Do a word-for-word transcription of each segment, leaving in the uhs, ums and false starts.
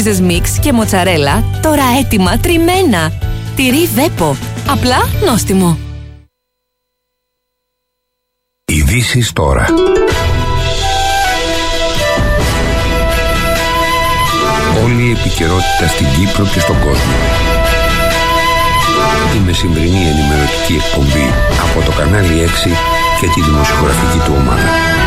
Μίξ και μοτσαρέλα, τώρα έτοιμα τριμμένα. Τυρί Βέπο, απλά νόστιμο. Ειδήσεις τώρα. Όλη η επικαιρότητα στην Κύπρο και στον κόσμο. Η μεσημβρινή ενημερωτική εκπομπή από το κανάλι έξι και τη δημοσιογραφική του ομάδα.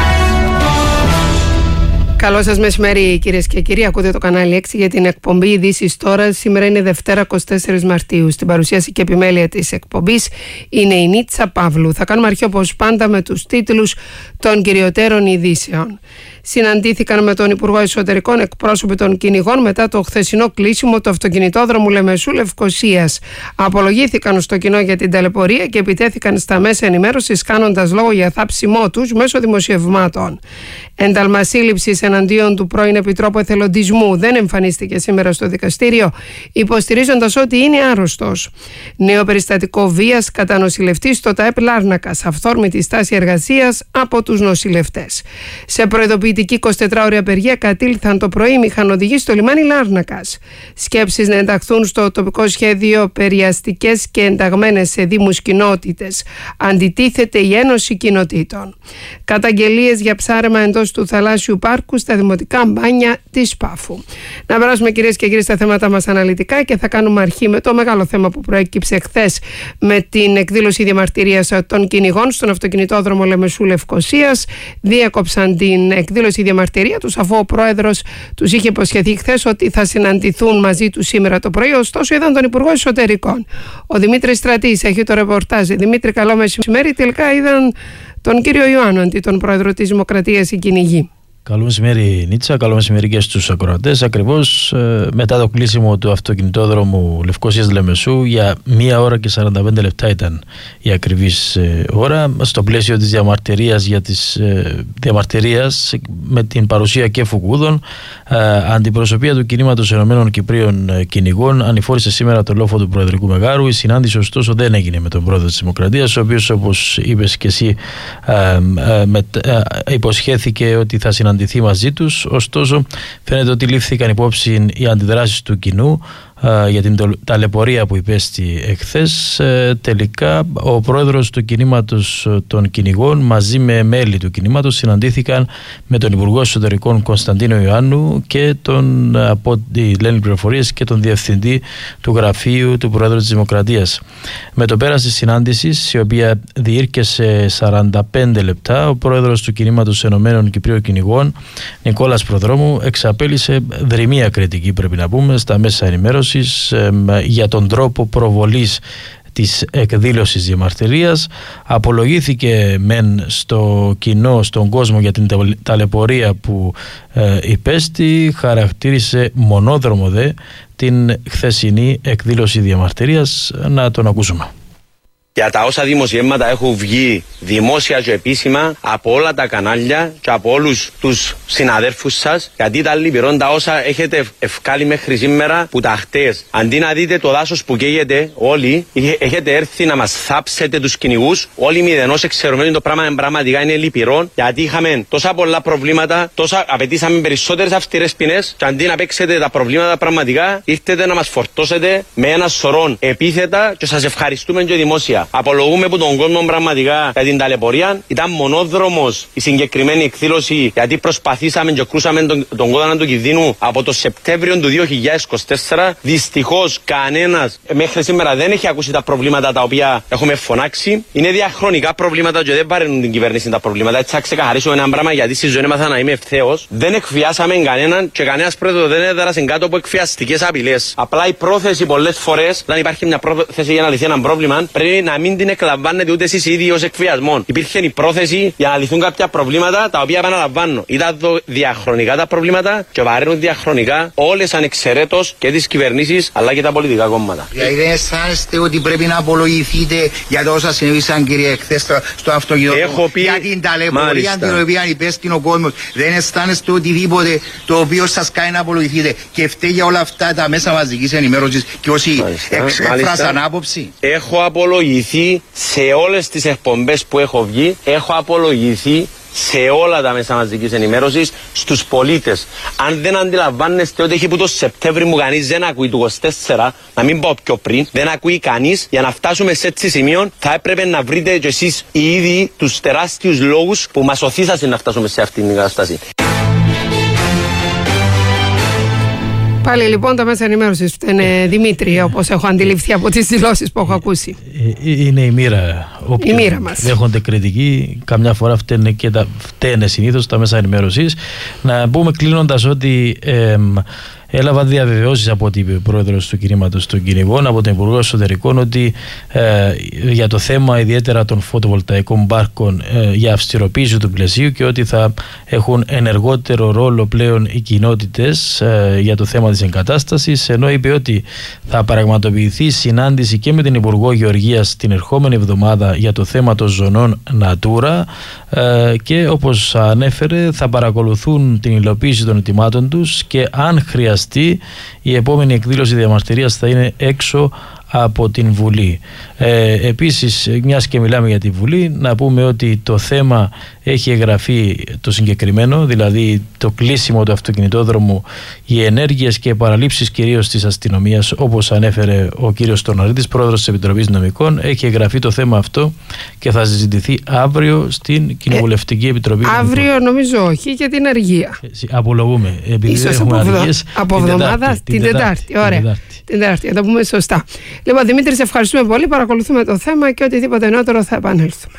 Καλό σας μεσημέρι, κυρίες και κύριοι. Ακούτε το κανάλι έξι για την εκπομπή Ειδήσεις τώρα. Σήμερα είναι Δευτέρα εικοστή τέταρτη Μαρτίου. Στην παρουσίαση και επιμέλεια της εκπομπής είναι η Νίτσα Παύλου. Θα κάνουμε αρχή όπως πάντα με τους τίτλους των κυριωτέρων ειδήσεων. Συναντήθηκαν με τον Υπουργό Εσωτερικών εκπρόσωποι των κυνηγών μετά το χθεσινό κλείσιμο του αυτοκινητόδρομου Λεμεσού Λευκωσίας. Απολογήθηκαν στο κοινό για την ταλαιπωρία και επιτέθηκαν στα μέσα ενημέρωσης, κάνοντας λόγο για θάψιμό τους μέσω δημοσιευμάτων. Ένταλμα σύλληψης εναντίον του πρώην Επιτρόπου Εθελοντισμού δεν εμφανίστηκε σήμερα στο δικαστήριο, υποστηρίζοντας ότι είναι άρρωστος. Νέο περιστατικό βίας κατά νοσηλευτή στο ΤΑΕΠ Λάρνακας. Αυθόρμητη στάση εργασίας από τους νοσηλευτές. Σε προειδοποιητική εικοσιτετράωρη απεργία κατήλθαν το πρωί μηχανοδηγοί στο λιμάνι Λάρνακας. Σκέψεις να ενταχθούν στο τοπικό σχέδιο περιαστικές και ενταγμένες σε δήμους κοινότητες. Αντιτίθεται η Ένωση Κοινοτήτων. Καταγγελίες για ψάρεμα εντός του θαλάσσιου πάρκου στα δημοτικά μπάνια της Πάφου. Να περάσουμε, κυρίες και κύριοι, στα θέματα μας αναλυτικά και θα κάνουμε αρχή με το μεγάλο θέμα που προέκυψε χθες με την εκδήλωση διαμαρτυρίας των κυνηγών στον αυτοκινητόδρομο Λεμεσού Λευκωσίας. Διέκοψαν την εκδήλωση διαμαρτυρία τους αφού ο πρόεδρος τους είχε υποσχεθεί χθες ότι θα συναντηθούν μαζί τους σήμερα το πρωί. Ωστόσο, είδαν τον Υπουργό Εσωτερικών. Ο Δημήτρης Στρατής έχει το ρεπορτάζ. Δημήτρη, καλό μεσημέρι. Τελικά είδαν τον κύριο Ιωάννοντι, τον πρόεδρο της Δημοκρατίας, η κυνηγή. Καλό μεσημέρι, Νίτσα. Καλό μεσημέρι και στους ακροατές. Ακριβώς ε, μετά το κλείσιμο του αυτοκινητόδρομου Λευκωσίας Λεμεσού, για μία ώρα και σαράντα πέντε λεπτά ήταν η ακριβής ε, ώρα, στο πλαίσιο της διαμαρτυρίας για τις ε, διαμαρτυρίας με την παρουσία και φουκούδων, ε, αντιπροσωπεία του κινήματος Ενωμένων Κυπρίων ε, Κυνηγών ανηφόρησε σήμερα το λόφο του Προεδρικού Μεγάρου. Η συνάντηση, ωστόσο, δεν έγινε με τον πρόεδρο της Δημοκρατίας, ο οποίος, όπως είπες και εσύ, ε, ε, με, ε, υποσχέθηκε ότι θα συναντηθεί αντιθεί μαζί τους. Ωστόσο, φαίνεται ότι λήφθηκαν υπόψη οι αντιδράσεις του κοινού uh, για την ταλαιπωρία που υπέστη εχθές. Uh, τελικά, ο πρόεδρος του κινήματος των κυνηγών μαζί με μέλη του κινήματος συναντήθηκαν με τον Υπουργό Εσωτερικών Κωνσταντίνο Ιωάννου και τον, από ό,τι λένε οι πληροφορίες, και τον Διευθυντή του Γραφείου του Πρόεδρου της Δημοκρατίας. Με το πέρας της συνάντησης, η οποία διήρκεσε σαράντα πέντε λεπτά, ο πρόεδρος του κινήματος Ενωμένων Κυπρίων Κυνηγών, Νικόλας Προδρόμου, εξαπέλυσε δρυμία κριτική, πρέπει να πούμε, στα μέσα ενημέρωσης ε, για τον τρόπο προβολής της εκδήλωσης διαμαρτυρίας. Απολογήθηκε μεν στο κοινό, στον κόσμο, για την ταλαιπωρία που ε, υπέστη, χαρακτήρισε μονόδρομο δε την χθεσινή εκδήλωση διαμαρτυρίας. Να τον ακούσουμε. Για τα όσα δημοσιεύματα έχουν βγει δημόσια και επίσημα από όλα τα κανάλια και από όλους τους συναδέρφους σας, γιατί τα λυπηρών τα όσα έχετε ευκάλει μέχρι σήμερα που τα χτες. Αντί να δείτε το δάσος που καίγεται όλοι, έχετε έρθει να μας θάψετε τους κυνηγούς. Όλοι μηδενός εξαιρεμένοι, το πράγμα πραγματικά είναι λυπηρό, γιατί είχαμε τόσα πολλά προβλήματα, τόσα απαιτήσαμε περισσότερες αυστηρές ποινές, και αντί να παίξετε τα προβλήματα πραγματικά, ήρθετε να μας φορτώσετε με ένα σωρό επίθετα και σας ευχαριστούμε και δημόσια. Απολογούμε που τον κόσμο πραγματικά για την ταλαιπωρία. Ήταν μονόδρομος η συγκεκριμένη εκδήλωση, γιατί προσπαθήσαμε και κρούσαμε τον, τον κόδωνα του κινδύνου από το Σεπτέμβριο του δύο χιλιάδες είκοσι τέσσερα. Δυστυχώς κανένας μέχρι σήμερα δεν έχει ακούσει τα προβλήματα τα οποία έχουμε φωνάξει. Είναι διαχρονικά προβλήματα και δεν παρενούν την κυβέρνηση τα προβλήματα. Έτσι θα ξεκαθαρίσουμε ένα πράγμα, γιατί στη ζωή έμαθα να είμαι ευθέος. Δεν εκβιάσαμε κανέναν και κανένας πρόεδρος δεν έδρασε κάτω από εκβιαστικές απειλές. Απλά η πρόθεση πολλές φορές, όταν υπάρχει μια πρόθεση για να λυθεί ένα πρόβλημα, πρέπει να μην την εκλαμβάνετε ούτε εσείς οι ίδιοι ως εκβιασμό. Υπήρχε η πρόθεση για να λυθούν κάποια προβλήματα, τα οποία επαναλαμβάνω, ήταν διαχρονικά τα προβλήματα και βαραίνουν διαχρονικά όλες ανεξαιρέτως και τις κυβερνήσεις αλλά και τα πολιτικά κόμματα. Δηλαδή δεν αισθάνεστε ότι πρέπει να απολογηθείτε για το όσα συνέβησαν, κύριε, χθες στο, στο αυτοκίνητο, πει... για την ταλαιπωρία την οποία υπέστη ο κόσμος? Δεν αισθάνεστε οτιδήποτε το οποίο σας κάνει να απολογηθείτε? Και φταίει για όλα αυτά τα μέσα μαζικής ενημέρωσης και όσοι εξέφρασαν άποψη? Έχω απολογηθεί σε όλες τις εκπομπές που έχω βγει, έχω απολογηθεί σε όλα τα μέσα μαζικής ενημέρωσης, στους πολίτες. Αν δεν αντιλαμβάνεστε ότι έχει που το Σεπτέμβρη μου κανείς δεν ακούει του είκοσι τέσσερα, να μην πω πιο πριν, δεν ακούει κανείς, για να φτάσουμε σε έτσι σημείο θα έπρεπε να βρείτε κι εσείς οι ίδιοι τους τεράστιους λόγους που μας οθήσασαν να φτάσουμε σε αυτήν την κατάσταση. Πάλι λοιπόν τα μέσα ενημέρωσης φταίνε, Δημήτρη, όπως έχω αντιληφθεί από τις δηλώσεις που έχω ακούσει. Είναι η μοίρα. Η μοίρα μας. Δέχονται κριτική, καμιά φορά φταίνε και τα φταίνε συνήθως τα μέσα ενημέρωσης. Να πούμε κλείνοντας ότι ε, έλαβα διαβεβαιώσεις από την πρόεδρος του κινήματος των κυνηγών, από τον Υπουργό Εσωτερικών, ότι ε, για το θέμα ιδιαίτερα των φωτοβολταϊκών πάρκων ε, για αυστηροποίηση του πλαισίου και ότι θα έχουν ενεργότερο ρόλο πλέον οι κοινότητες ε, για το θέμα της εγκατάστασης, ενώ είπε ότι θα πραγματοποιηθεί συνάντηση και με την Υπουργό Γεωργίας την ερχόμενη εβδομάδα για το θέμα των ζωνών Natura ε, και όπως ανέφερε θα παρακολουθούν την υλοποίηση των ετοιμάτων τους και αν χρειαστεί η επόμενη εκδήλωση διαμαρτυρίας θα είναι έξω από την Βουλή. Ε, επίσης, μιας και μιλάμε για τη Βουλή, να πούμε ότι το θέμα έχει εγγραφεί το συγκεκριμένο, δηλαδή το κλείσιμο του αυτοκινητόδρομου, οι ενέργειες και οι παραλήψεις κυρίως της αστυνομίας, όπως ανέφερε ο κύριος Στοναρίτης, πρόεδρος της Επιτροπής Νομικών, έχει εγγραφεί το θέμα αυτό και θα συζητηθεί αύριο στην Κοινοβουλευτική Επιτροπή. Ε, αύριο νομίζω όχι, για την αργία. Ε, απολογούμε. Επειδή ίσως έχουμε από, αργίες, από την εβδομάδα Τετάρτη, την Τετάρτη. Την Ωραία. Την Τετάρτη, να τα πούμε σωστά. Λοιπόν, Δημήτρη, σε ευχαριστούμε πολύ. Παρακολουθούμε το θέμα και οτιδήποτε νεότερο θα επανέλθουμε.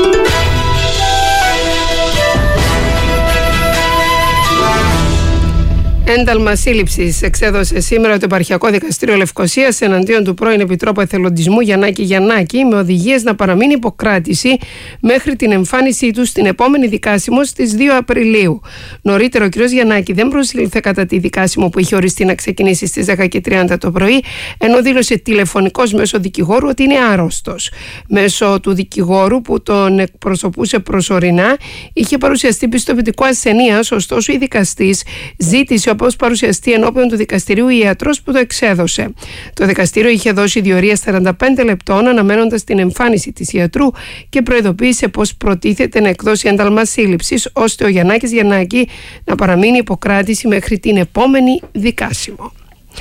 Ένταλμα σύλληψης εξέδωσε σήμερα το Επαρχιακό Δικαστήριο Λευκωσίας εναντίον του πρώην Επιτρόπου Εθελοντισμού Γιαννάκη Γιαννάκη, με οδηγίες να παραμείνει υποκράτηση μέχρι την εμφάνισή του στην επόμενη δικάσιμο στις δύο Απριλίου. Νωρίτερα, ο κ. Γιαννάκη δεν προσήλθε κατά τη δικάσιμο που είχε οριστεί να ξεκινήσει στις δέκα και τριάντα το πρωί, ενώ δήλωσε τηλεφωνικώς μέσω δικηγόρου ότι είναι άρρωστος. Μέσω του δικηγόρου που τον εκπροσωπούσε προσωρινά, είχε παρουσιαστεί πιστοποιητικό ασθενείας, ωστόσο η δικαστής ζήτησε όπως παρουσιαστεί ενώπιον του δικαστηρίου η ιατρός που το εξέδωσε. Το δικαστήριο είχε δώσει διορία σαράντα πέντε λεπτών αναμένοντας την εμφάνιση της ιατρού και προειδοποίησε πως προτίθεται να εκδώσει ένταλμα σύλληψης ώστε ο Γιαννάκης Γιαννάκη να παραμείνει υποκράτηση μέχρι την επόμενη δικάσιμο.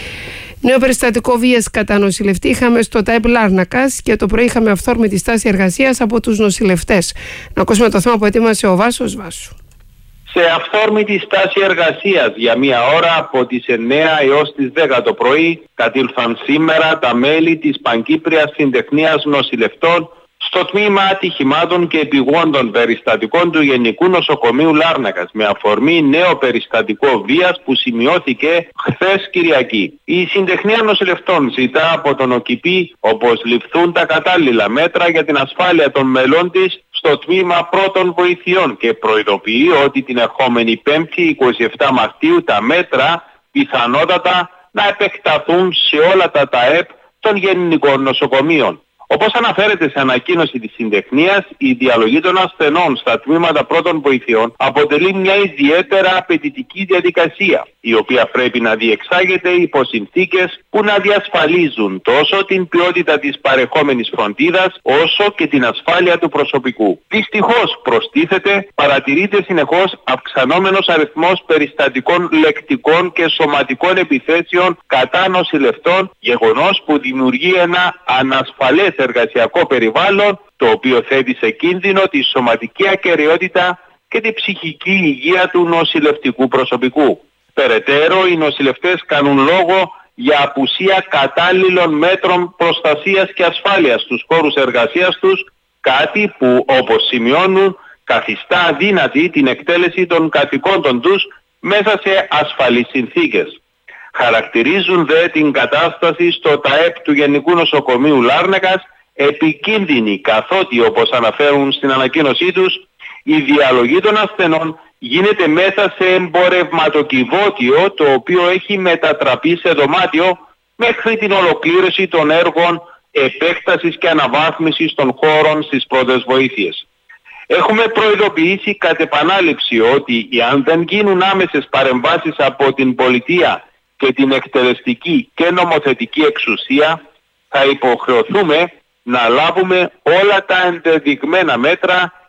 Νέο περιστατικό βίας κατά νοσηλευτή είχαμε στο ΤΑΕΠ Λάρνακας και το πρωί είχαμε αυθόρμητη στάση εργασίας από τους νοσηλευτές. Να ακούσουμε το θέμα που ετοίμασε ο Βάσος Βάσου. Σε αυθόρμητη στάση εργασίας για μία ώρα από τις εννέα έως τις δέκα το πρωί κατήλθαν σήμερα τα μέλη της Παγκύπριας Συντεχνίας Νοσηλευτών στο τμήμα ατυχημάτων και επιγόντων περιστατικών του Γενικού Νοσοκομείου Λάρνακας με αφορμή νέο περιστατικό βίας που σημειώθηκε χθες Κυριακή. Η Συντεχνία Νοσηλευτών ζητά από τον ΟΚΙΠΗ όπως ληφθούν τα κατάλληλα μέτρα για την ασφάλεια των μελών της στο τμήμα πρώτων βοηθειών και προειδοποιεί ότι την ερχόμενη Πέμπτη εικοστή εβδόμη Μαρτίου τα μέτρα πιθανότατα να επεκταθούν σε όλα τα ΤΑΕΠ των γενικών νοσοκομείων. Όπως αναφέρεται σε ανακοίνωση της Συντεχνίας, η διαλογή των ασθενών στα τμήματα πρώτων βοηθειών αποτελεί μια ιδιαίτερα απαιτητική διαδικασία, η οποία πρέπει να διεξάγεται υπό συνθήκες που να διασφαλίζουν τόσο την ποιότητα της παρεχόμενης φροντίδας, όσο και την ασφάλεια του προσωπικού. Δυστυχώς, προστίθεται, παρατηρείται συνεχώς αυξανόμενος αριθμός περιστατικών λεκτικών και σωματικών επιθέσεων κατά νοσηλευτών, γεγονός που δημιουργεί ένα ανασφαλές εργασιακό περιβάλλον, το οποίο θέτει σε κίνδυνο τη σωματική ακεραιότητα και τη ψυχική υγεία του νοσηλευτικού προσωπικού. Περαιτέρω, οι νοσηλευτές κάνουν λόγο για απουσία κατάλληλων μέτρων προστασίας και ασφάλειας στους χώρους εργασίας τους, κάτι που, όπως σημειώνουν, καθιστά αδύνατη την εκτέλεση των καθηκόντων τους μέσα σε ασφαλείς συνθήκες. Χαρακτηρίζουν δε την κατάσταση στο ΤΑΕΠ του Γενικού Νοσοκομείου Λάρνακας επικίνδυνη, καθότι, όπως αναφέρουν στην ανακοίνωσή τους, η διαλογή των ασθενών γίνεται μέσα σε εμπορευματοκιβώτιο, το οποίο έχει μετατραπεί σε δωμάτιο μέχρι την ολοκλήρωση των έργων επέκτασης και αναβάθμισης των χώρων στις πρώτες βοήθειες. Έχουμε προειδοποιήσει κατ' επανάληψη ότι αν δεν γίνουν άμεσες παρεμβάσεις από την πολιτεία και την εκτελεστική και νομοθετική εξουσία, θα υποχρεωθούμε να λάβουμε όλα τα ενδεδειγμένα μέτρα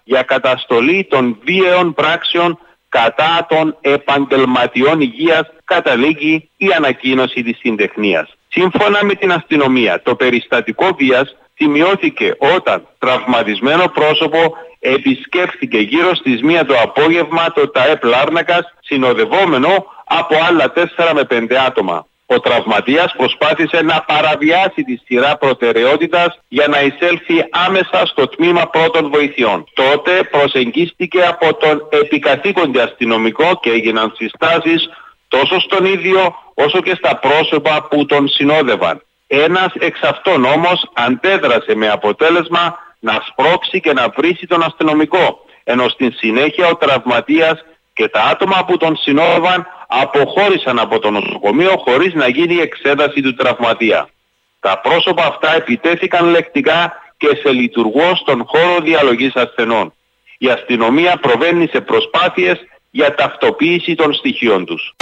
για καταστολή των βίαιων πράξεων κατά των επαγγελματιών υγείας, καταλήγει η ανακοίνωση της συντεχνίας. Σύμφωνα με την αστυνομία, το περιστατικό βίας σημειώθηκε όταν τραυματισμένο πρόσωπο επισκέφθηκε γύρω στις μία το απόγευμα το ΤΑΕΠ Λάρνακας, συνοδευόμενο από άλλα τέσσερα με πέντε άτομα. Ο τραυματίας προσπάθησε να παραβιάσει τη σειρά προτεραιότητας για να εισέλθει άμεσα στο τμήμα πρώτων βοηθειών. Τότε προσεγγίστηκε από τον επικαθήκοντη αστυνομικό και έγιναν συστάσεις τόσο στον ίδιο όσο και στα πρόσωπα που τον συνόδευαν. Ένας εξ αυτών όμως αντέδρασε με αποτέλεσμα να σπρώξει και να βρίσει τον αστυνομικό, ενώ στην συνέχεια ο τραυματίας και τα άτομα που τον συνόδευαν αποχώρησαν από το νοσοκομείο χωρίς να γίνει εξέταση του τραυματία. Τα πρόσωπα αυτά επιτέθηκαν λεκτικά και σε λειτουργό στον χώρο διαλογής ασθενών. Η αστυνομία προβαίνει σε προσπάθειες για ταυτοποίηση των στοιχείων τους.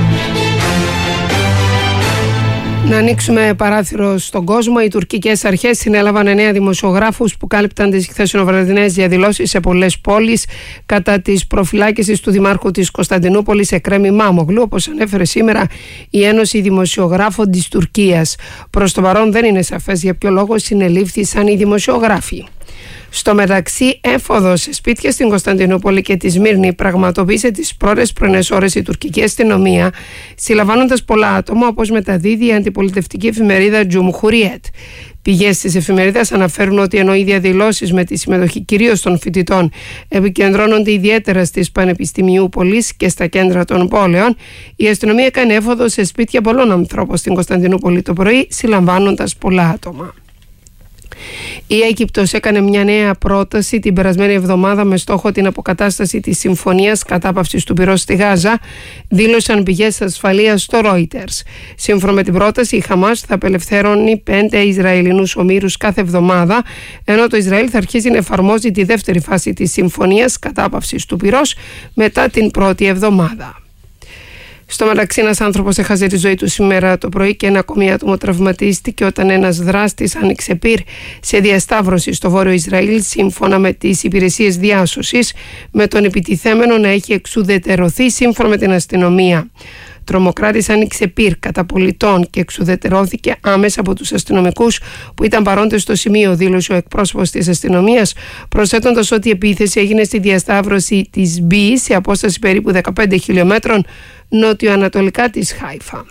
Να ανοίξουμε παράθυρο στον κόσμο. Οι τουρκικές αρχές συνέλαβαν εννέα δημοσιογράφους που κάλυπταν τις χθεσινοβραδινές διαδηλώσεις σε πολλές πόλεις κατά της προφυλάκησης του Δημάρχου της Κωνσταντινούπολης Εκρέμ Ημάμογλου, όπως ανέφερε σήμερα η Ένωση Δημοσιογράφων της Τουρκίας. Προς το παρόν δεν είναι σαφές για ποιο λόγο συνελήφθησαν οι δημοσιογράφοι. Στο μεταξύ, έφοδο σε σπίτια στην Κωνσταντινούπολη και τη Σμύρνη πραγματοποίησε τις πρώτες πρωινές ώρες η τουρκική αστυνομία, συλλαμβάνοντας πολλά άτομα, όπως μεταδίδει η αντιπολιτευτική εφημερίδα Cumhuriyet. Πηγές της εφημερίδας αναφέρουν ότι ενώ οι διαδηλώσεις με τη συμμετοχή κυρίως των φοιτητών επικεντρώνονται ιδιαίτερα στις Πανεπιστημιούπολης και στα κέντρα των πόλεων, η αστυνομία έκανε έφοδο σε σπίτια πολλών ανθρώπων στην Κωνσταντινούπολη το πρωί, συλλαμβάνοντας πολλά άτομα. Η Αίγυπτος έκανε μια νέα πρόταση την περασμένη εβδομάδα με στόχο την αποκατάσταση της συμφωνίας κατάπαυσης του πυρός στη Γάζα, δήλωσαν πηγές ασφαλείας στο Reuters. Σύμφωνα με την πρόταση, η Χαμάς θα απελευθέρωνει πέντε Ισραηλινούς ομήρους κάθε εβδομάδα, ενώ το Ισραήλ θα αρχίσει να εφαρμόζει τη δεύτερη φάση της συμφωνίας κατάπαυσης του πυρός μετά την πρώτη εβδομάδα. Στο μεταξύ, ένας άνθρωπος έχασε τη ζωή του σήμερα το πρωί και ένα ακόμη άτομο τραυματίστηκε όταν ένας δράστης άνοιξε πυρ σε διασταύρωση στο βόρειο Ισραήλ, σύμφωνα με τις υπηρεσίες διάσωσης, με τον επιτιθέμενο να έχει εξουδετερωθεί σύμφωνα με την αστυνομία. Τρομοκράτης άνοιξε πυρ κατά πολιτών και εξουδετερώθηκε άμεσα από τους αστυνομικούς που ήταν παρόντες στο σημείο, δήλωσε ο εκπρόσωπος της αστυνομίας, προσθέτοντας ότι η επίθεση έγινε στη διασταύρωση της Μπι σε απόσταση περίπου δεκαπέντε χιλιόμετρων νότιο-ανατολικά της Χάιφα.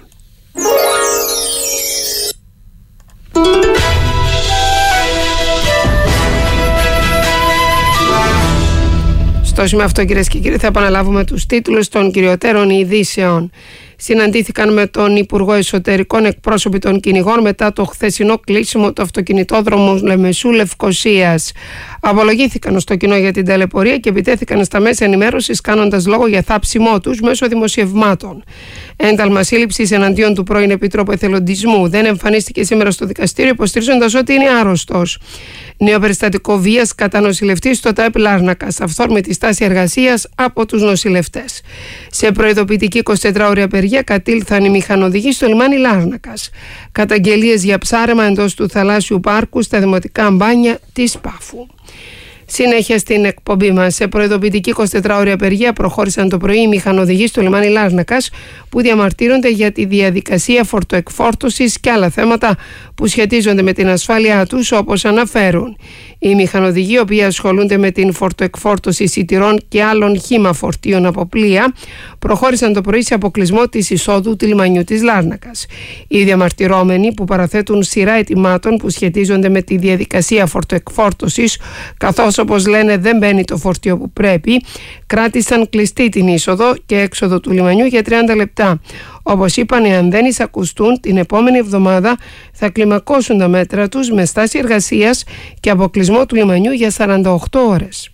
Στο σημείο αυτό, κυρίες και κύριοι, θα επαναλάβουμε τους τίτλους των κυριωτέρων ειδήσεων. Συναντήθηκαν με τον Υπουργό Εσωτερικών εκπρόσωποι των κυνηγών μετά το χθεσινό κλείσιμο του αυτοκινητόδρομου Λεμεσού Λευκωσίας. Απολογήθηκαν στο κοινό για την ταλαιπωρία και επιτέθηκαν στα μέσα ενημέρωσης, κάνοντας λόγο για θάψιμό τους μέσω δημοσιευμάτων. Ένταλμα σύλληψης εναντίον του πρώην Επιτρόπου Εθελοντισμού δεν εμφανίστηκε σήμερα στο δικαστήριο, υποστηρίζοντας ότι είναι άρρωστος. Νέο περιστατικό βίας κατά νοσηλευτή στο ΤΑΕΠ Λάρνακας. Αυθόρμητη στάση εργασίας από τους νοσηλευτές. Σε προειδοποιητική εικοσιτετράωρη απεργία κατήλθαν οι μηχανοδηγοί στο λιμάνι Λάρνακας. Καταγγελίες για ψάρεμα εντός του θαλάσσιου πάρκου στα δημοτικά μπάνια της Πάφου. Συνέχεια στην εκπομπή μας. Σε προειδοποιητική εικοσιτετράωρη απεργία προχώρησαν το πρωί οι μηχανοδηγοί στο λιμάνι Λάρνακας, που διαμαρτύρονται για τη διαδικασία φορτοεκφόρτωσης και άλλα θέματα που σχετίζονται με την ασφάλειά τους, όπως αναφέρουν. Οι μηχανοδηγοί, οι οποίοι ασχολούνται με την φορτοεκφόρτωση σιτηρών και άλλων χύμα φορτίων από πλοία, προχώρησαν το πρωί σε αποκλεισμό της εισόδου του λιμανιού της Λάρνακας. Οι διαμαρτυρόμενοι, που παραθέτουν σειρά αιτημάτων που σχετίζονται με τη διαδικασία φορτοεκφόρτωσης, καθώς, όπως λένε, δεν μπαίνει το φορτίο που πρέπει, κράτησαν κλειστή την είσοδο και έξοδο του λιμανιού για τριάντα λεπτά. Όπως είπαν, εάν δεν εισακουστούν, την επόμενη εβδομάδα θα κλιμακώσουν τα μέτρα τους με στάση εργασίας και αποκλεισμό του λιμανιού για σαράντα οκτώ ώρες.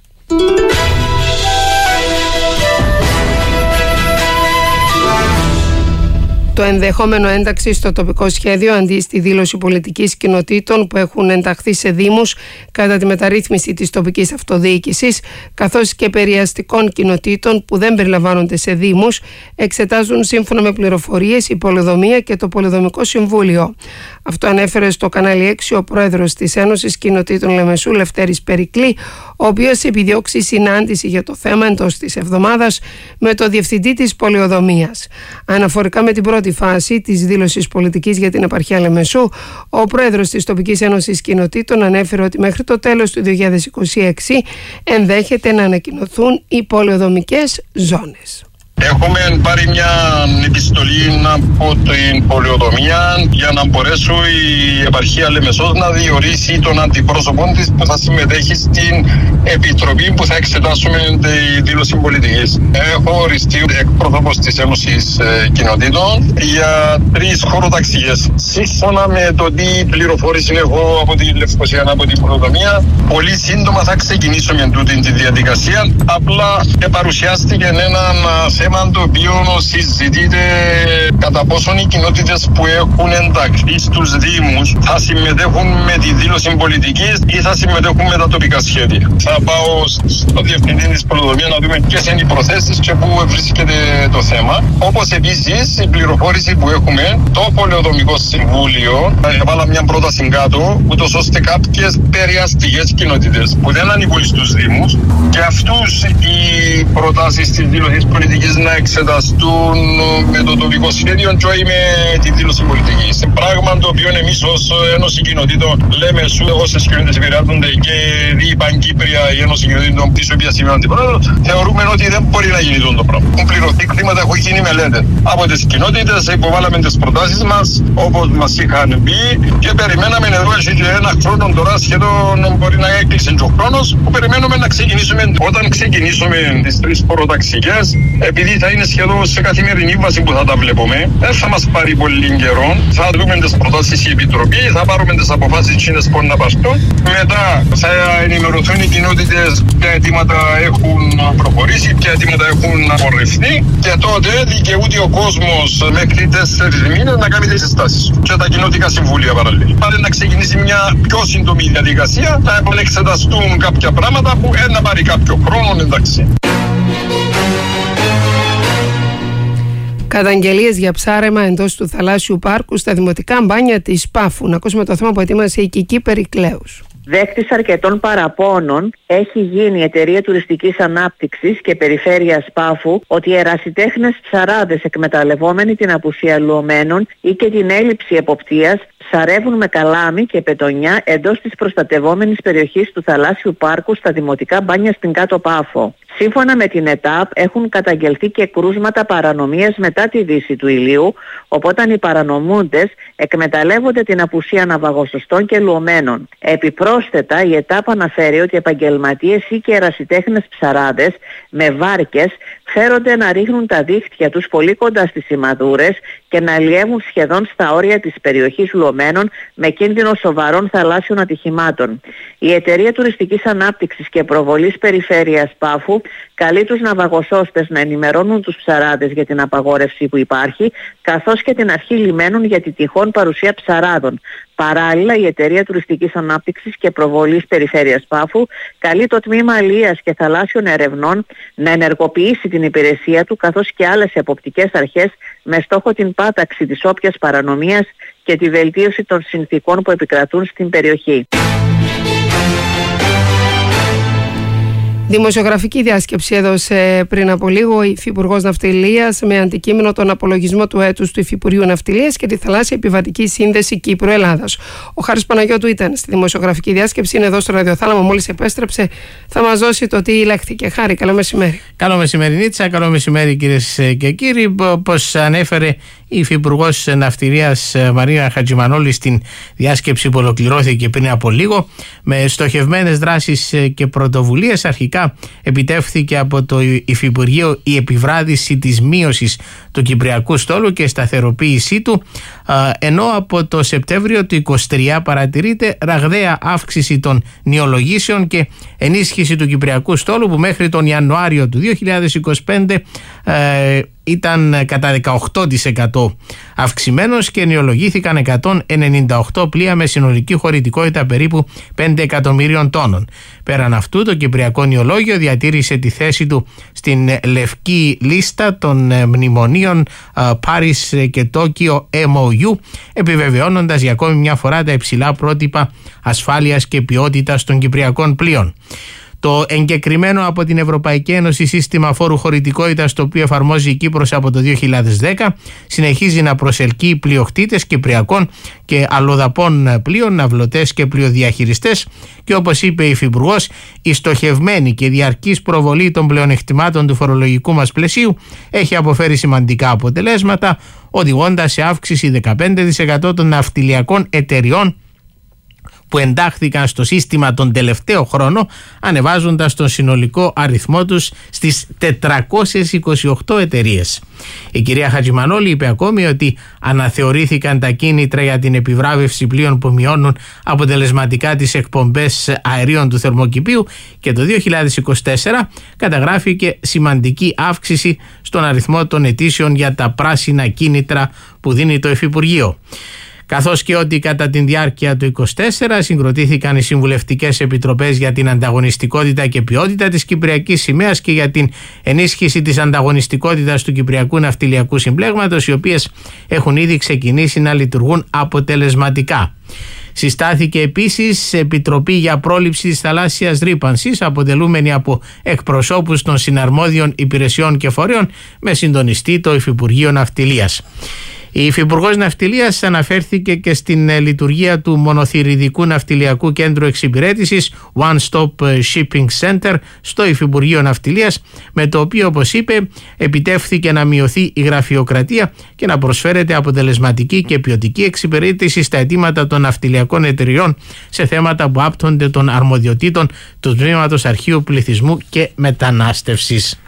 Το ενδεχόμενο ένταξη στο τοπικό σχέδιο αντί στη δήλωση πολιτικής κοινοτήτων που έχουν ενταχθεί σε δήμους κατά τη μεταρρύθμιση της τοπικής αυτοδιοίκησης, καθώς και περιαστικών κοινοτήτων που δεν περιλαμβάνονται σε δήμους, εξετάζουν σύμφωνα με πληροφορίες η Πολεοδομία και το Πολεοδομικό Συμβούλιο. Αυτό ανέφερε στο κανάλι έξι ο πρόεδρος της Ένωσης Κοινοτήτων Λεμεσού, Λευτέρης Περικλή, ο οποίος επιδιώξει συνάντηση για το θέμα εντός της εβδομάδας με το διευθυντή της Πολεοδομίας. Αναφορικά με την πρώτη φάση της δήλωσης πολιτικής για την επαρχία Λεμεσού, ο πρόεδρος της Τοπικής Ένωσης Κοινοτήτων ανέφερε ότι μέχρι το τέλος του δύο χιλιάδες είκοσι έξι ενδέχεται να ανακοινωθούν οι πολεοδομικές ζώνες. Έχουμε πάρει μια επιστολή από την Πολεοδομία για να μπορέσει η επαρχία Λεμεσός να διορίσει τον αντιπρόσωπο της που θα συμμετέχει στην επιτροπή που θα εξετάσουμε τη δήλωση πολιτικής. Έχω οριστεί εκπρόσωπος της Ένωσης Κοινοτήτων για τρεις χωροταξίες. Σύμφωνα με το τι πληροφόρηση έχω από τη Λευκοσία, από την Πολεοδομία, πολύ σύντομα θα ξεκινήσουμε τούτη τη διαδικασία. Απλά παρουσιάστηκε ένα θέμα το οποίο συζητείται κατά πόσον οι κοινότητες που έχουν ενταχθεί στους δήμους θα συμμετέχουν με τη δήλωση πολιτικής ή θα συμμετέχουν με τα τοπικά σχέδια. Θα πάω στο διευθυντή της Πολεοδομίας να δούμε ποιες είναι οι προθέσεις και πού βρίσκεται το θέμα. Όπως επίσης η πληροφόρηση που έχουμε, το Πολεοδομικό Συμβούλιο έβαλα μια πρόταση κάτω, ούτως ώστε κάποιες περιαστικές κοινότητες που δεν ανήκουν στους δήμους και αυτούς οι προτάσεις της δήλωσης πολιτικής να εξεταστούν με το τοπικό σχέδιο και όχι με τη δήλωση πολιτικής. Πράγμα το οποίο εμείς ως Ένωση Κοινοτήτων Λεμεσού, όσες κοινότητες επηρεάζονται και η Παγκύπρια, η Ένωση Κοινοτήτων της οποίας είμαι αντιπρόεδρος, θεωρούμε ότι δεν μπορεί να γίνει το πράγμα. Έχουν πληρωθεί χρήματα, έχουν γίνει μελέτες. Από τις κοινότητες υποβάλαμε τις προτάσεις μας όπως μας είχαν πει και περιμέναμε εδώ έτσι και ένα χρόνο τώρα σχεδόν μπορεί να έκλεισε και ο χρόνος που περιμένουμε να ξεκινήσουμε. Όταν ξεκινήσουμε τις τρεις προταξικές, επειδή θα είναι σχεδόν σε καθημερινή βάση που θα τα βλέπουμε, δεν θα μας πάρει πολύ καιρό. Θα δούμε τις προτάσεις η Επιτροπή, θα πάρουμε τις αποφάσεις εκείνες που να πάρουν. Μετά θα ενημερωθούν οι κοινότητες ποια αιτήματα έχουν προχωρήσει, ποια αιτήματα έχουν απορριφθεί και τότε δικαιούται ο κόσμος μέχρι τέσσερις μήνες να κάνει τις συστάσεις. Και τα κοινοτικά συμβούλια παράλληλα. Πάλι να ξεκινήσει μια πιο σύντομη διαδικασία, θα επανεξεταστούν κάποια πράγματα που να πάρει κάποιο χρόνο, εντάξει. Καταγγελίες για ψάρεμα εντός του θαλάσσιου πάρκου στα δημοτικά μπάνια της Πάφου. Να ακούσουμε το θέμα που ετοίμασε η Κική Περικλέους. Δέχτης αρκετών παραπώνων έχει γίνει η Εταιρεία Τουριστικής Ανάπτυξης και Περιφέρειας Πάφου ότι οι ερασιτέχνες ψαράδες εκμεταλλευόμενοι την απουσία λουωμένων ή και την έλλειψη εποπτείας ψαρεύουν με καλάμι και πετονιά εντός της προστατευόμενης περιοχής του θαλάσσιου πάρκου στα δημοτικά μπάνια στην Κάτω Πάφο. Σύμφωνα με την ΕΤΑΠ έχουν καταγγελθεί και κρούσματα παρανομίας μετά τη δύση του ηλίου, οπότε οι παρανομούντες εκμεταλλεύονται την απουσία ναυαγοσωστών και λουωμένων. Επιπρόσθετα η ΕΤΑΠ αναφέρει ότι επαγγελματίες ή και ερασιτέχνες ψαράδες με βάρκες φέρονται να ρίχνουν τα δίχτυα τους πολύ κοντά στις σημαδούρες και να αλλιεύουν σχεδόν στα όρια της περιοχής λουωμένων με κίνδυνο σοβαρών θαλάσσιων ατυχημάτων. Η Εταιρεία Τουριστικής Ανάπτυξης και Προβολής Περιφέρειας Πάφου καλεί τους ναυαγοσώστες να ενημερώνουν τους ψαράδες για την απαγόρευση που υπάρχει, καθώς και την αρχή λιμένων για τη τυχόν παρουσία ψαράδων. Παράλληλα, η Εταιρεία Τουριστικής Ανάπτυξης και Προβολής Περιφέρειας Πάφου καλεί το Τμήμα Αλίας και Θαλάσσιων Ερευνών να ενεργοποιήσει την υπηρεσία του, καθώς και άλλες εποπτικές αρχές, με στόχο την πάταξη της όποιας παρανομίας και τη βελτίωση των συνθήκων που επικρατούν στην περιοχή. Δημοσιογραφική διάσκεψη έδωσε πριν από λίγο η Υφυπουργός Ναυτιλίας με αντικείμενο τον απολογισμό του έτους του Υφυπουργείου Ναυτιλίας και τη Θαλάσσια Επιβατική Σύνδεση Κύπρου-Ελλάδας. Ο Χάρης Παναγιώτου ήταν στη δημοσιογραφική διάσκεψη, είναι εδώ στο ραδιοθάλαμο, μόλις επέστρεψε. Θα μας δώσει το τι λέχθηκε. Χάρη, καλό μεσημέρι. Καλό μεσημέρι, Νίτσα, καλό μεσημέρι κυρίες και κύριοι. Όπως ανέφερε η Υφυπουργός Ναυτιλίας Μαρία Χατζημανόλη στην διάσκεψη που ολοκληρώθηκε πριν από λίγο, με στοχευμένες δράσεις και πρωτοβουλίες, αρχικά επιτεύχθηκε από το Υφυπουργείο η επιβράδυση της μείωσης του κυπριακού στόλου και σταθεροποίησή του, ενώ από το Σεπτέμβριο του είκοσι τρία παρατηρείται ραγδαία αύξηση των νεολογήσεων και ενίσχυση του κυπριακού στόλου, που μέχρι τον Ιανουάριο του δύο χιλιάδες είκοσι πέντε ήταν κατά δεκαοκτώ τοις εκατό αυξημένος και ενιολογήθηκαν εκατόν ενενήντα οκτώ πλοία με συνολική χωρητικότητα περίπου πέντε εκατομμύριων τόνων. Πέραν αυτού, το Κυπριακό Νεολόγιο διατήρησε τη θέση του στην λευκή λίστα των μνημονίων Paris και Τόκιο εμ ο γιου, επιβεβαιώνοντας για ακόμη μια φορά τα υψηλά πρότυπα ασφάλειας και ποιότητας των κυπριακών πλοίων. Το εγκεκριμένο από την Ευρωπαϊκή Ένωση σύστημα φόρου χωρητικότητας, το οποίο εφαρμόζει η Κύπρος από το δύο χιλιάδες δέκα, συνεχίζει να προσελκύει πλειοκτήτες κυπριακών και αλλοδαπών πλοίων, ναυλωτές και πλοιοδιαχειριστές και, όπως είπε η Υφυπουργός, η στοχευμένη και διαρκής προβολή των πλεονεκτημάτων του φορολογικού μας πλαισίου έχει αποφέρει σημαντικά αποτελέσματα, οδηγώντας σε αύξηση δεκαπέντε τοις εκατό των ναυτιλιακών εταιριών που εντάχθηκαν στο σύστημα τον τελευταίο χρόνο, ανεβάζοντας τον συνολικό αριθμό τους στις τετρακόσιες είκοσι οκτώ εταιρείες. Η κυρία Χατζημανόλη είπε ακόμη ότι αναθεωρήθηκαν τα κίνητρα για την επιβράβευση πλοίων που μειώνουν αποτελεσματικά τις εκπομπές αερίων του θερμοκηπίου και το δύο χιλιάδες είκοσι τέσσερα καταγράφηκε σημαντική αύξηση στον αριθμό των αιτήσεων για τα πράσινα κίνητρα που δίνει το Υφυπουργείο. Καθώς και ότι κατά τη διάρκεια του είκοσι τέσσερα συγκροτήθηκαν οι συμβουλευτικές επιτροπές για την ανταγωνιστικότητα και ποιότητα της Κυπριακής Σημαίας και για την ενίσχυση της ανταγωνιστικότητας του Κυπριακού Ναυτιλιακού Συμπλέγματος, οι οποίες έχουν ήδη ξεκινήσει να λειτουργούν αποτελεσματικά. Συστάθηκε επίσης Επιτροπή για Πρόληψη της Θαλάσσιας Ρύπανσης, αποτελούμενη από εκπροσώπους των συναρμόδιων υπηρεσιών και φορέων, με συντονιστή το Υφυπουργείο Ναυτιλίας. Η Υφυπουργός Ναυτιλίας αναφέρθηκε και στην λειτουργία του μονοθυριδικού ναυτιλιακού κέντρου εξυπηρέτησης One Stop Shipping Center στο Υφυπουργείο Ναυτιλίας, με το οποίο, όπως είπε, επιτεύχθηκε να μειωθεί η γραφειοκρατία και να προσφέρεται αποτελεσματική και ποιοτική εξυπηρέτηση στα αιτήματα των ναυτιλιακών εταιριών σε θέματα που άπτονται των αρμοδιοτήτων του Τμήματος Αρχείου Πληθυσμού και Μετανάστευσης.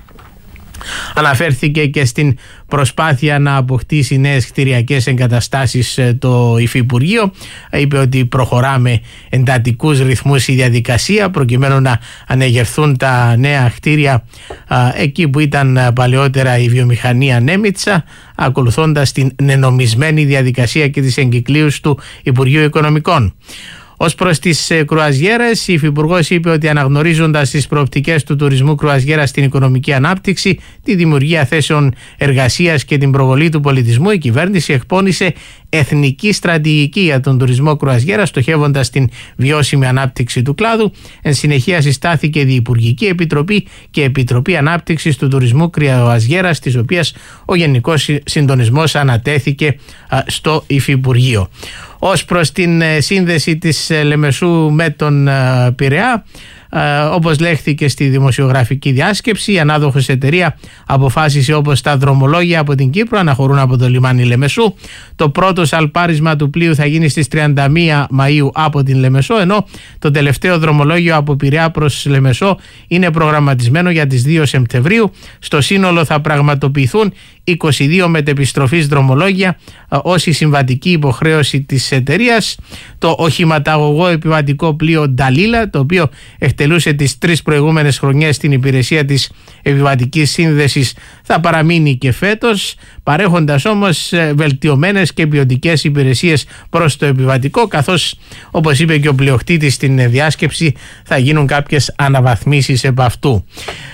Αναφέρθηκε και στην προσπάθεια να αποκτήσει νέες κτηριακές εγκαταστάσεις το Υφυπουργείο. Είπε ότι προχωράμε εντατικούς ρυθμούς η διαδικασία προκειμένου να ανεγερθούν τα νέα κτίρια α, εκεί που ήταν παλαιότερα η βιομηχανία Νέμιτσα, ακολουθώντας την νενομισμένη διαδικασία και τις εγκυκλίους του Υπουργείου Οικονομικών. Ως προς τις κρουαζιέρες, η Υφυπουργός είπε ότι αναγνωρίζοντας τις προοπτικές του τουρισμού κρουαζιέρα στην οικονομική ανάπτυξη, τη δημιουργία θέσεων εργασίας και την προβολή του πολιτισμού, η κυβέρνηση εκπώνησε εθνική στρατηγική για τον τουρισμό κρουαζιέρα, στοχεύοντας την βιώσιμη ανάπτυξη του κλάδου. Εν συνεχεία συστάθηκε Διυπουργική Επιτροπή και Επιτροπή Ανάπτυξης του Τουρισμού Κρουαζιέρας, της οποίας ο Γενικός Συντονισμός ανατέθηκε στο Υφυπουργείο. Ως προς την σύνδεση της Λεμεσού με τον Πειραιά, όπως λέχθηκε στη δημοσιογραφική διάσκεψη, η ανάδοχος εταιρεία αποφάσισε, όπως τα δρομολόγια από την Κύπρο αναχωρούν από το λιμάνι Λεμεσού. Το πρώτο σαλπάρισμα του πλοίου θα γίνει στις τριάντα μία Μαΐου από την Λεμεσό, ενώ το τελευταίο δρομολόγιο από Πειραιά προς Λεμεσό είναι προγραμματισμένο για τις δύο Σεπτεμβρίου. Στο σύνολο θα πραγματοποιηθούν είκοσι δύο μετεπιστροφής δρομολόγια ως η συμβατική υποχρέωση της εταιρείας. Το οχηματαγωγό επιβατικό πλοίο Νταλίλα, το οποίο εκτελούσε τις τρεις προηγούμενες χρονιές στην υπηρεσία της επιβατικής σύνδεσης, θα παραμείνει και φέτος, παρέχοντας όμως βελτιωμένες και ποιοτικές υπηρεσίες προς το επιβατικό, καθώς, όπως είπε και ο πλειοκτήτης στην διάσκεψη, θα γίνουν κάποιες αναβαθμίσεις επ' αυτού.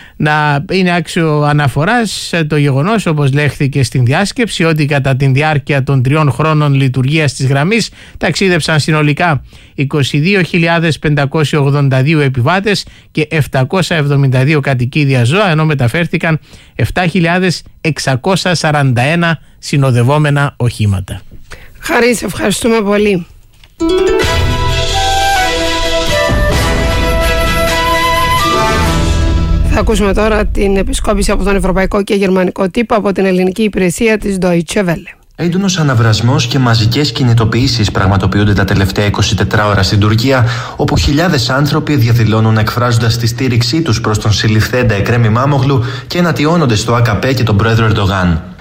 Να είναι άξιο αναφοράς το γεγονός, όπως λέχθηκε στην διάσκεψη, ότι κατά τη διάρκεια των τριών χρόνων λειτουργίας της γραμμής ταξίδεψαν συνολικά είκοσι δύο χιλιάδες πεντακόσιοι ογδόντα δύο επιβάτες και επτακόσια εβδομήντα δύο κατοικίδια ζώα, ενώ μεταφέρθηκαν επτά χιλιάδες εξακόσια σαράντα ένα συνοδευόμενα οχήματα. Χαρή, σε ευχαριστούμε πολύ. Θα ακούσουμε τώρα την επισκόπηση από τον ευρωπαϊκό και γερμανικό τύπο από την ελληνική υπηρεσία της Deutsche Welle. Έντονος αναβρασμός και μαζικές κινητοποιήσεις πραγματοποιούνται τα τελευταία είκοσι τέσσερις ώρα στην Τουρκία, όπου χιλιάδες άνθρωποι διαδηλώνουν εκφράζοντας τη στήριξή τους προς τον συλληφθέντα Εκρέμ Ημάμογλου και εναντιώνονται στο Α Κ Π και τον πρόεδρο Ερντογάν.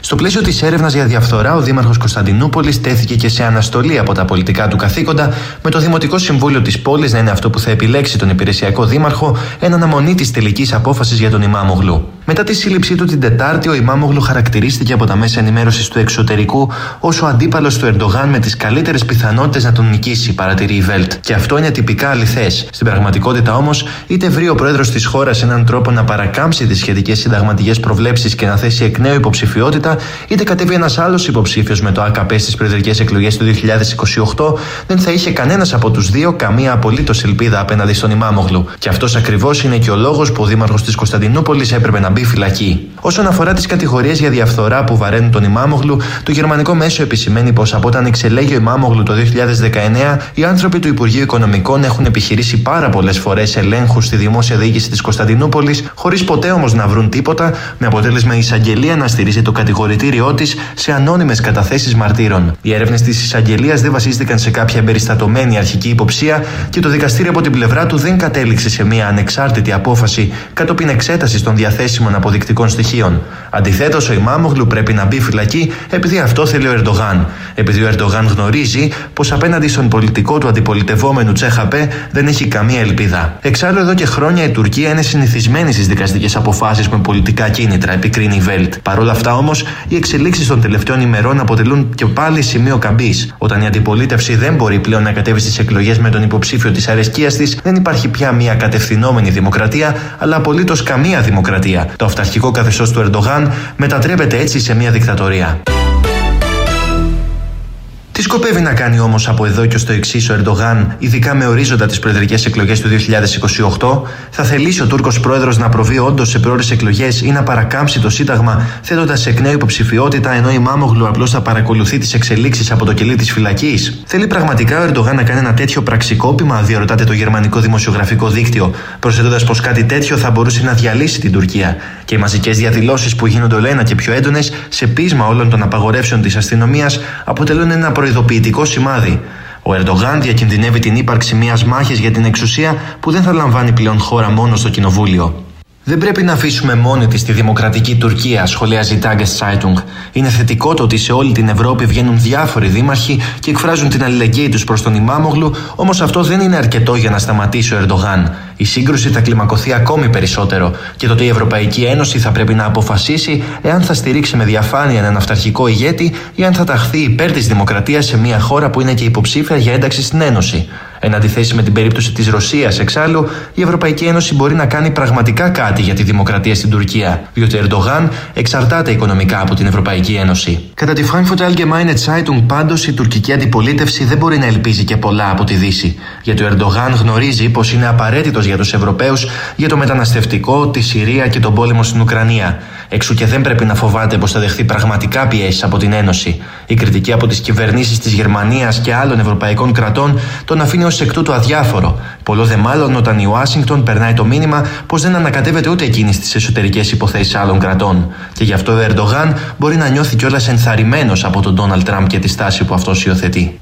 Στο πλαίσιο της έρευνας για διαφθορά, ο Δήμαρχος Κωνσταντινούπολης τέθηκε και σε αναστολή από τα πολιτικά του καθήκοντα, με το Δημοτικό Συμβούλιο της πόλης να είναι αυτό που θα επιλέξει τον υπηρεσιακό δήμαρχο εν αναμονή της τελικής απόφασης για τον Ιμάμογλου. Μετά τη σύλληψή του την Τετάρτη, ο Ιμάμογλου χαρακτηρίστηκε από τα μέσα ενημέρωσης του εξωτερικού ως ο αντίπαλος του Ερντογάν με τις καλύτερες πιθανότητες να τον νικήσει, παρατηρεί η Welt. Και αυτό είναι τυπικά αληθές. Στην πραγματικότητα όμως, είτε βρει ο πρόεδρος της χώρας έναν τρόπο να παρακάμψει τις σχετικές συνταγματικές προβλέψεις και να θέσει εκ νέου υποψηφιότητα, είτε κατέβει ένας άλλος υποψήφιος με το ΑΚΠ στις προεδρικές εκλογές του δύο χιλιάδες είκοσι οκτώ, δεν θα είχε κανένας από τους δύο καμία απολύτως ελπίδα απέναντι στον Ιμάμογλου. Και αυτός ακριβώς είναι και ο λόγος που ο Δήμαρχος της Κωνσταντινούπολης έπρεπε να μπει φυλακή. Όσον αφορά τις κατηγορίες για διαφθορά που βαραίνουν τον Ιμάμογλου, το γερμανικό μέσο επισημαίνει πως από όταν εξελέγει ο Ιμάμογλου το δύο χιλιάδες δεκαεννέα, οι άνθρωποι του Υπουργείου Οικονομικών έχουν επιχειρήσει πάρα πολλές φορές ελέγχους στη δημόσια διοίκηση της Κωνσταντινούπολης, χωρίς ποτέ όμως να βρουν τίποτα, με αποτέλεσμα η εισαγγελία να στηρίζει το κατηγορητήριό της σε ανώνυμες καταθέσεις μαρτύρων. Οι έρευνες της εισαγγελίας δεν βασίστηκαν σε κάποια εμπεριστατωμένη αρχική υποψία και το δικαστήριο από την πλευρά του δεν κατέληξε σε μια ανεξάρτητη απόφαση κατόπιν εξέτασης των διαθέσιμων αποδεικτικών στοιχείων. Αντιθέτως, ο Ιμάμογλου πρέπει να μπει φυλακή επειδή αυτό θέλει ο Ερντογάν. Επειδή ο Ερντογάν γνωρίζει πως απέναντι στον πολιτικό του αντιπολιτευόμενο Τσέχαπε δεν έχει καμία ελπίδα. Εξάλλου, εδώ και χρόνια η Τουρκία είναι συνηθισμένη στις δικαστικές αποφάσεις με πολιτικά κίνητρα, επικρίνει η Welt. Παρ' όλα αυτά όμως, οι εξελίξεις των τελευταίων ημερών αποτελούν και πάλι σημείο καμπής. Όταν η αντιπολίτευση δεν μπορεί πλέον να κατέβει στις εκλογές με τον υποψήφιο της αρεσκίας της, δεν υπάρχει πια μια κατευθυνόμενη δημοκρατία, αλλά απολύτως καμία δημοκρατία. Το αυταρχικό καθεστώς του Ερντογάν μετατρέπεται έτσι σε μια δικτατορία. Τι σκοπεύει να κάνει όμως από εδώ και ως το εξής ο Ερντογάν, ειδικά με ορίζοντα τις προεδρικές εκλογές του δύο χιλιάδες είκοσι οκτώ? Θα θελήσει ο Τούρκος πρόεδρος να προβεί όντως σε πρόορες εκλογές ή να παρακάμψει το Σύνταγμα, θέτοντας εκ νέου υποψηφιότητα, ενώ η Ιμάμογλου απλώς θα παρακολουθεί τις εξελίξεις από το κελί της φυλακής? Θέλει πραγματικά ο Ερντογάν να κάνει ένα τέτοιο πραξικόπημα, διαρωτάται το γερμανικό δημοσιογραφικό δίκτυο, προσθέτοντας πως κάτι τέτοιο θα μπορούσε να διαλύσει την Τουρκία. Και οι μαζικές διαδηλώσεις που γίνονται όλο ένα και πιο έντονες, σε πείσμα όλων των απαγορεύσεων της αστυνομίας, αποτελούν ένα προειδοποιητικό σημάδι. Ο Ερντογάν διακινδυνεύει την ύπαρξη μιας μάχης για την εξουσία που δεν θα λαμβάνει πλέον χώρα μόνο στο κοινοβούλιο. Δεν πρέπει να αφήσουμε μόνη της τη δημοκρατική Τουρκία, σχολιάζει η Tageszeitung. Είναι θετικό το ότι σε όλη την Ευρώπη βγαίνουν διάφοροι δήμαρχοι και εκφράζουν την αλληλεγγύη τους προς τον Ιμάμογλου, όμως αυτό δεν είναι αρκετό για να σταματήσει ο Ερντογάν. Η σύγκρουση θα κλιμακωθεί ακόμη περισσότερο και τότε η Ευρωπαϊκή Ένωση θα πρέπει να αποφασίσει εάν θα στηρίξει με διαφάνεια έναν αυταρχικό ηγέτη ή αν θα ταχθεί υπέρ της δημοκρατίας σε μια χώρα που είναι και υποψήφια για ένταξη στην Ένωση. Εν αντιθέσει με την περίπτωση της Ρωσίας, εξάλλου, η Ευρωπαϊκή Ένωση μπορεί να κάνει πραγματικά κάτι για τη δημοκρατία στην Τουρκία, διότι ο Ερντογάν εξαρτάται οικονομικά από την Ευρωπαϊκή Ένωση. Κατά τη Frankfurter Allgemeine Zeitung, πάντως, η τουρκική αντιπολίτευση δεν μπορεί να ελπίζει και πολλά από τη Δύση, γιατί ο Ερντογάν γνωρίζει πως είναι απαραίτητος για τους Ευρωπαίους για το μεταναστευτικό, τη Συρία και τον πόλεμο στην Ουκρανία. Εξού και δεν πρέπει να φοβάται πως θα δεχθεί πραγματικά πιέσεις από την Ένωση. Η κριτική από τις κυβερνήσεις της Γερμανίας και άλλων ευρωπαϊκών κρατών τον αφήνει ως εκ τούτου αδιάφορο. Πολλό δε μάλλον όταν η Ουάσιγκτον περνάει το μήνυμα πως δεν ανακατεύεται ούτε εκείνη στις εσωτερικές υποθέσεις άλλων κρατών. Και γι' αυτό ο Ερντογάν μπορεί να νιώθει κιόλας ενθαρρυμένος από τον Ντόναλντ Τραμπ και τη στάση που αυτός υιοθετεί.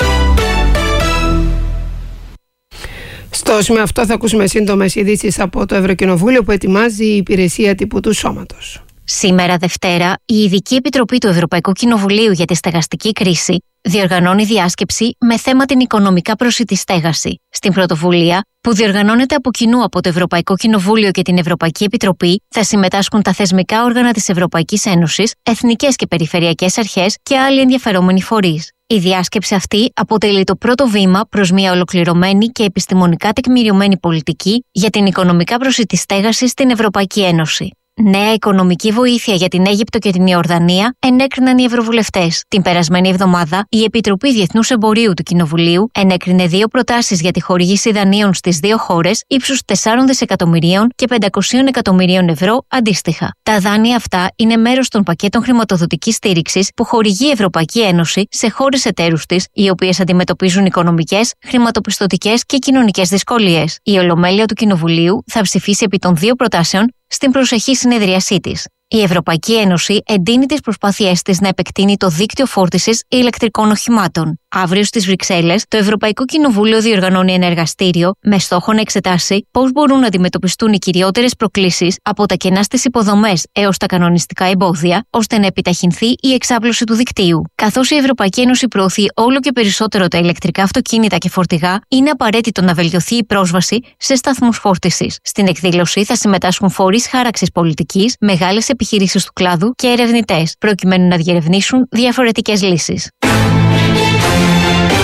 Στο σημείο αυτό θα ακούσουμε σύντομες ειδήσεις από το Ευρωκοινοβούλιο που ετοιμάζει η υπηρεσία τύπου του Σώματος. Σήμερα Δευτέρα, η Ειδική Επιτροπή του Ευρωπαϊκού Κοινοβουλίου για τη Στεγαστική Κρίση διοργανώνει διάσκεψη με θέμα την οικονομικά προσιτή στέγαση. Στην πρωτοβουλία, που διοργανώνεται από κοινού από το Ευρωπαϊκό Κοινοβούλιο και την Ευρωπαϊκή Επιτροπή, θα συμμετάσχουν τα θεσμικά όργανα της Ευρωπαϊκής Ένωσης, εθνικές και περιφερειακές αρχές και άλλοι ενδιαφερόμενοι φορείς. Η διάσκεψη αυτή αποτελεί το πρώτο βήμα προς μια ολοκληρωμένη και επιστημονικά τεκμηριωμένη πολιτική για την οικονομικά προσιτή στέγαση στην Ευρωπαϊκή Ένωση. Νέα οικονομική βοήθεια για την Αίγυπτο και την Ιορδανία ενέκριναν οι ευρωβουλευτές. Την περασμένη εβδομάδα, η Επιτροπή Διεθνούς Εμπορίου του Κοινοβουλίου ενέκρινε δύο προτάσεις για τη χορήγηση δανείων στις δύο χώρες ύψους τεσσάρων δισεκατομμυρίων και πεντακόσια εκατομμυρίων ευρώ αντίστοιχα. Τα δάνεια αυτά είναι μέρος των πακέτων χρηματοδοτικής στήριξης που χορηγεί η Ευρωπαϊκή Ένωση σε χώρες εταίρους της, οι οποίες αντιμετωπίζουν οικονομικές, χρηματοπιστωτικές και κοινωνικές δυσκολίες. Η Ολομέλεια του Κοινοβουλίου θα ψηφίσει επί των δύο προτάσεων στην προσεχή συνεδρίασή της. Η Ευρωπαϊκή Ένωση εντείνει τις προσπάθειές της να επεκτείνει το δίκτυο φόρτισης ηλεκτρικών οχημάτων. Αύριο στις Βρυξέλλες, το Ευρωπαϊκό Κοινοβούλιο διοργανώνει ένα εργαστήριο με στόχο να εξετάσει πώς μπορούν να αντιμετωπιστούν οι κυριότερες προκλήσεις από τα κενά στις υποδομές έως τα κανονιστικά εμπόδια, ώστε να επιταχυνθεί η εξάπλωση του δικτύου. Καθώς η Ευρωπαϊκή Ένωση προωθεί όλο και περισσότερο τα ηλεκτρικά αυτοκίνητα και φορτηγά, είναι απαραίτητο να βελτιωθεί η πρόσβαση σε σταθμούς φόρτισης. Στην εκδήλωση θα συμμετάσχουν φορείς χάραξης πολιτικής, μεγάλες επιχειρήσεις του κλάδου και ερευνητές, προκειμένου να διερευνήσουν διαφορετικές λύσεις.